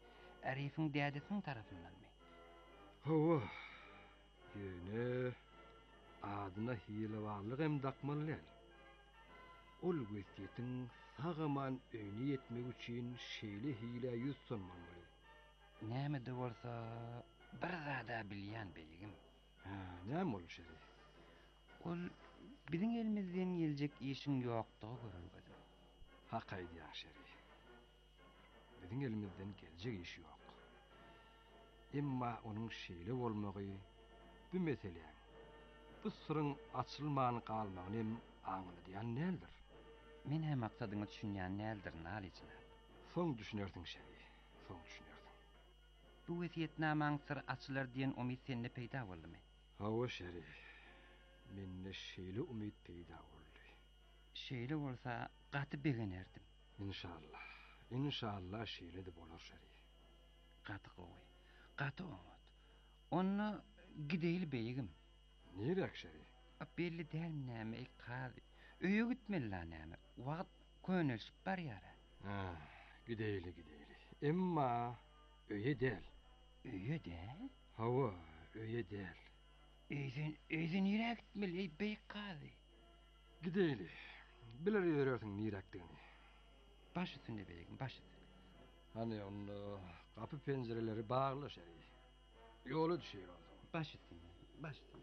Arif'in dädesinin tarafından mı? Hova. Yine adına hile varlık hem dakmalı. Ol göstiyetin sağaman öýüne yetmek üçin şeýle hile yüz sunmaly. Näme de bolsa bir zada bilýän beýigim. Näme ol şeri? Ol biziň elimizden geljek işiň ýokdugy görülmedi. Haqaýdy ýaşary. Biziň elimizden geljek iş ýok. Emma onuň şeýle bolmagy bu mesele. Bu sırın açılmagyny galmagyny aňlaýan nädir? Men hem maksadyňy düşünýän nädir nalyjyna? Soň düşünersiň şeri. Soň düşünersiň. Bu wesiýetnamaň syr açylar diýen umyt sende peýda boldymy? Hawa şeri. Menne şeýle umyt peýda boldy. Şeýle bolsa gaty begenerdim. İnşallah. İnşallah şeýle de bolar şeri. Gaty gowy. Gaty umyt. Onu gideýil beýigim. Nerek şeri? Belli dälmi näme ýa-da öýe gitmeli näme? Wagt könülşip barýar. Gideýili. Emma öýe del. Öýe del? Hawa, öýe del. Öýden ýürek gitmeli beýik gazy. Gideýili. Biler ýörersiň nirakdygyny. Baş üstünde beýigim, baş üstünde. Hani onu kapı pencereleri bağlı şeri. Yolu düşüyor o zaman. Baş üstünde, baş üstünde.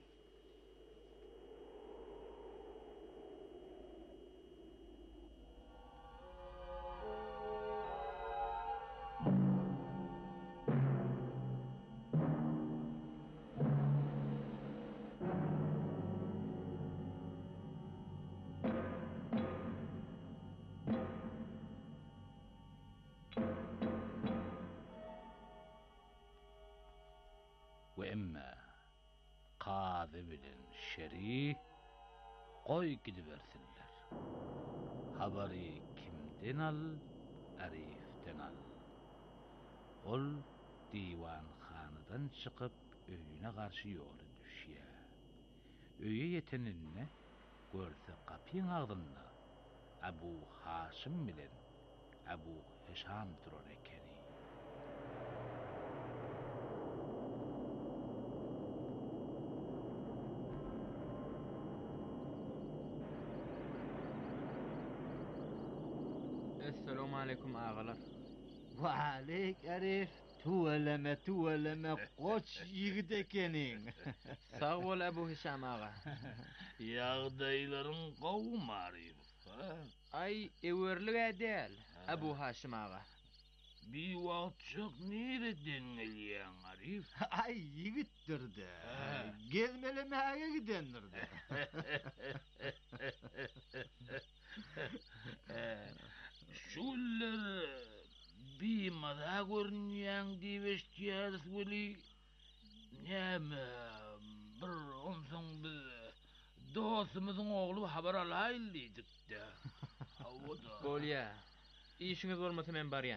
Ve emme qazy bilen şeri goý gidibersinler. Habary kimden al? Arifden al. Ol diwan hanydan çykyp öýüne garşy ýoly düşýär. Öýe ýetenine görse kapyň agdynda Abu Haşim bilen Abu Hişam durar ekeni. Assalamu alaikum ağalar. Wa aleyk Arif. Tuweleme qoç yigit ekenin. Sağ ol Abu Hişam ağa. Ýagdaýlaryň gowum Arif. Ay ewerlik edel Abu Haşim ağa. Bir wagtçyk nereden gelýän Arif? Ay yigitdirdi. Gezmelemäge gidendirdi. Şuller bir mada görünýän diýip eşitýäris weli. Näme bir onsoň biz dostumyzyň ogly habar alaýyl diýdik-de. Bolýa. İşiňiz bolmasa men barýan.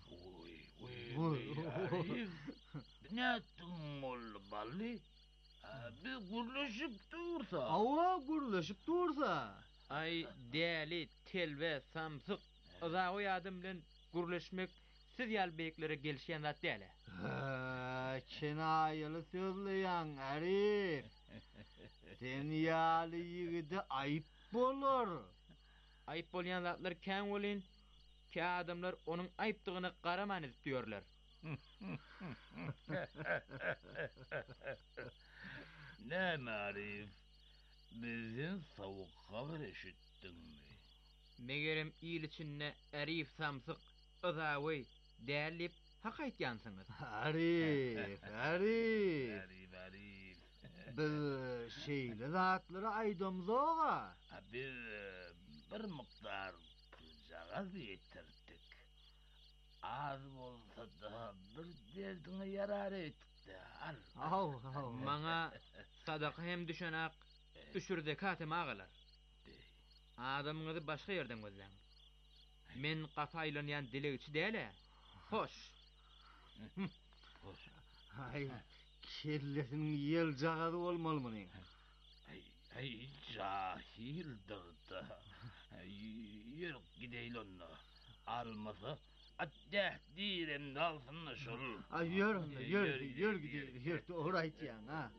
Arif, näetdiň ol balli? Biz gürleşip dursa. Awa gürleşip dursa. Ay däli, telwe, samsyk, uzagy ýadym bilen gürleşmek siz ýal beýiklere gelişýän zat däle. Kenaýaly sözleýän Arif. Sen ýaly ýigide aýyp bolar. Aýyp bolýan zatlar kän bolyn, kä adamlar onuň aýypdygyna garaman edip diýerler. Näme Arif? Bizin sowuk habar eşitdiňmi? Megerem ýyl içinde Arif samsyk, uzagy dälip hak aýtýansyňyz. Arif. Biz şeýle zatlary aýdamyz-a. Biz bir mykdar puljaga ýetirdik. Az bolsa da bir derdiňe ýarar etdik-de. Maňa sadaka hem düşenak, düşürde katem ağalar. Adamyňyzy başga ýerden gözleň. Men gafaýlanýan dilegiçi däle. Hoş. Ay, kellesin ýel jagady bolmalymy? Ay, jahildir da. Ýürüp gideýil onda. Almasa Atdah direm dalsın şol. Ay yür gidiyor. Orayt yan ha.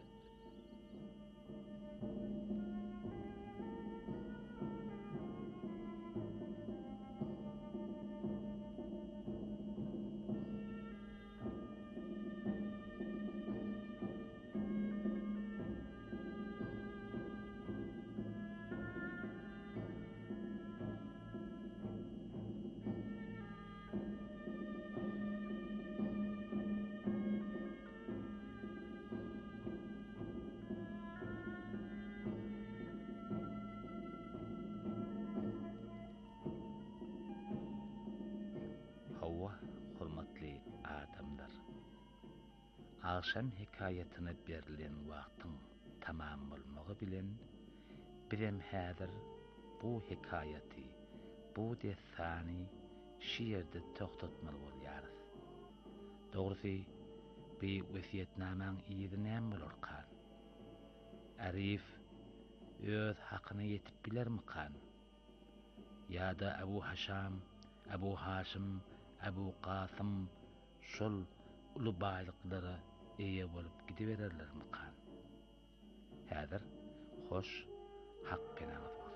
Akşam hikayetine berilen wagtyň tamam bolmagy bilen birem häzir bu hikayeti, bu destany şiirde toktatmaly bolýarys. Dogrusy, bir wesiýetnamaň ýerine bolarkan. Arif öz hakyny ýetip bilermi kan? Ýa-da Abu Haşam, Abu Haşim, Abu Qasım şol ulu baýlyklara eýe bolup gidibererlermi kan? Häzir hoş hak penamyz bolsun.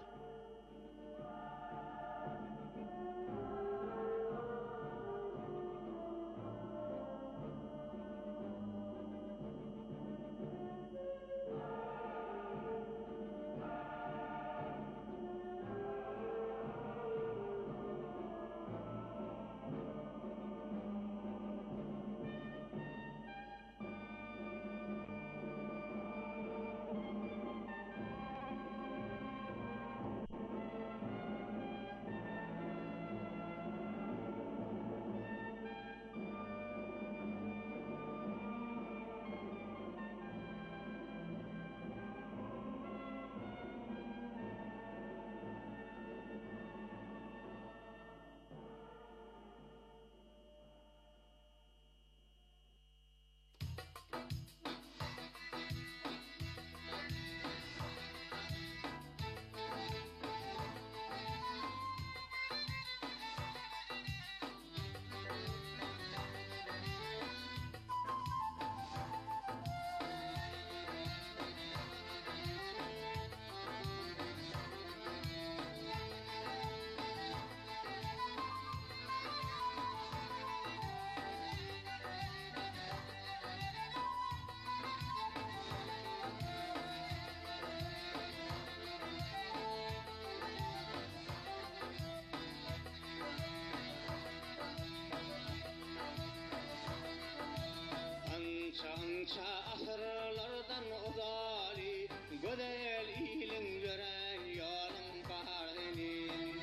Ança asırlardan uzali, gözel ilin gören yolun bardenin.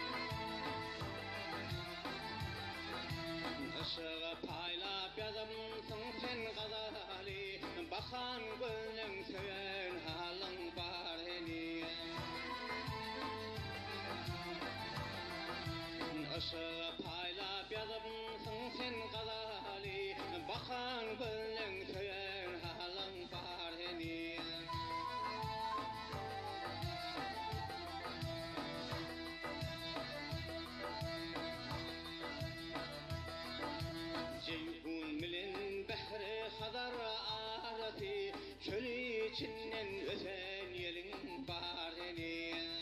Işığı paylap yazımsın sen gazali, bakan gönlün söyen halın bardenin. Işığı paylap yazımsın sen gazali, bakan gönlün söyen halın bardenin. Ceyhun milin behri hadar arati, çöl içinden öten yelin bardenin.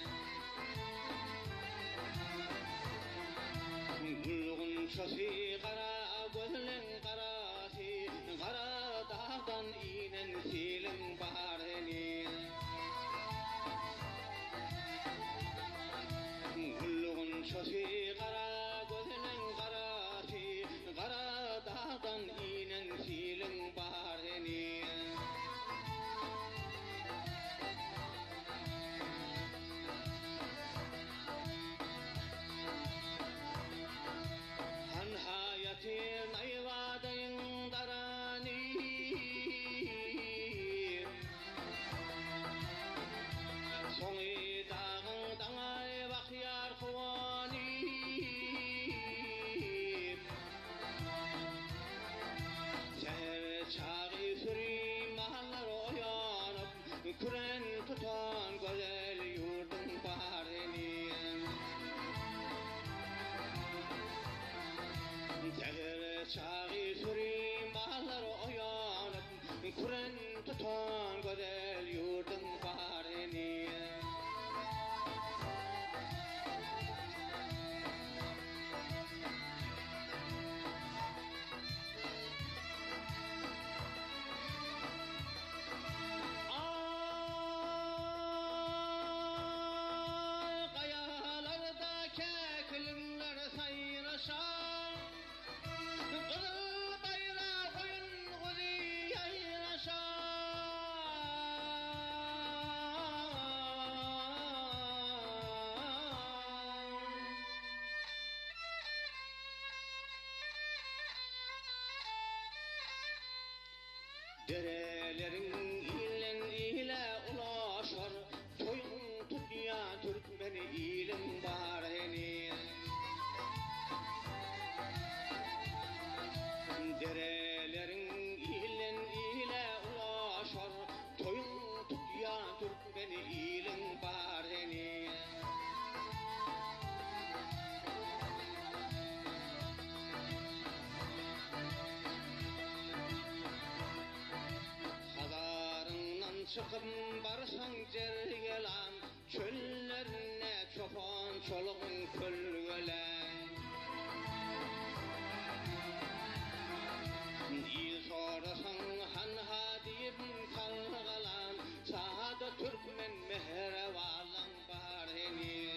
Gulgun çosi kara gönlün karasi, kara Derelerin ile ulaşar, toyun tutya Türkmeni ilim bareni. Derelerin ile ulaşar, toyun tutya Türkmeni ilim bareni. Çıkıp barsan cergelan, çöllerine çopan çoluğun kölgelen. İyi sorasan hanha deyip kalgalan, sahada Türkmen mehrevalan bareni.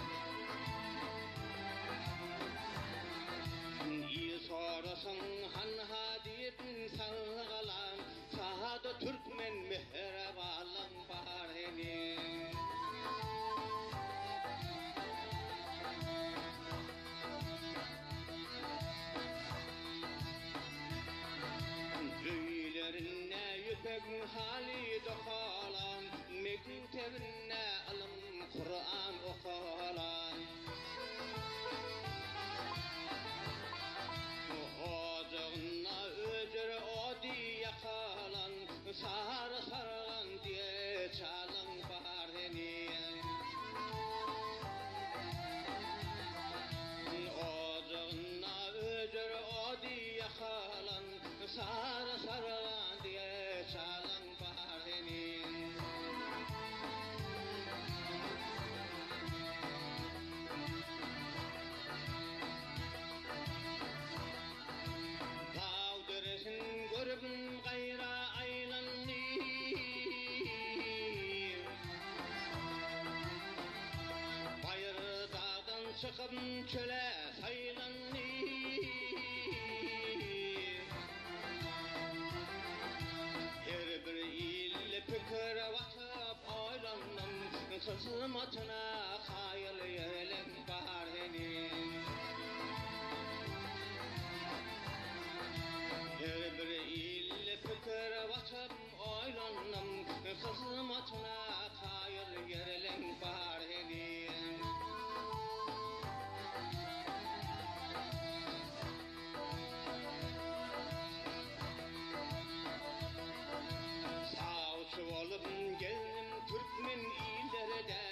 İyi sorasan hanha deyip kalgalan, sahada Türkmen mehrevalan bareni. Öylerine yüpek hali dokalan, mektebine alım Kur'an okalan. Ocağına ödür odi yakalan, sarı sarılan diye çalın bareni. Ocağına ödür odi yakalan, sarı sarılan diye çalın bareni. Dağdırısın görübün gayra aylanlı, bayır dağdan çıkıp çöle saylanlı. Her bir il fikir vatıp aylanım, kızmatına hayır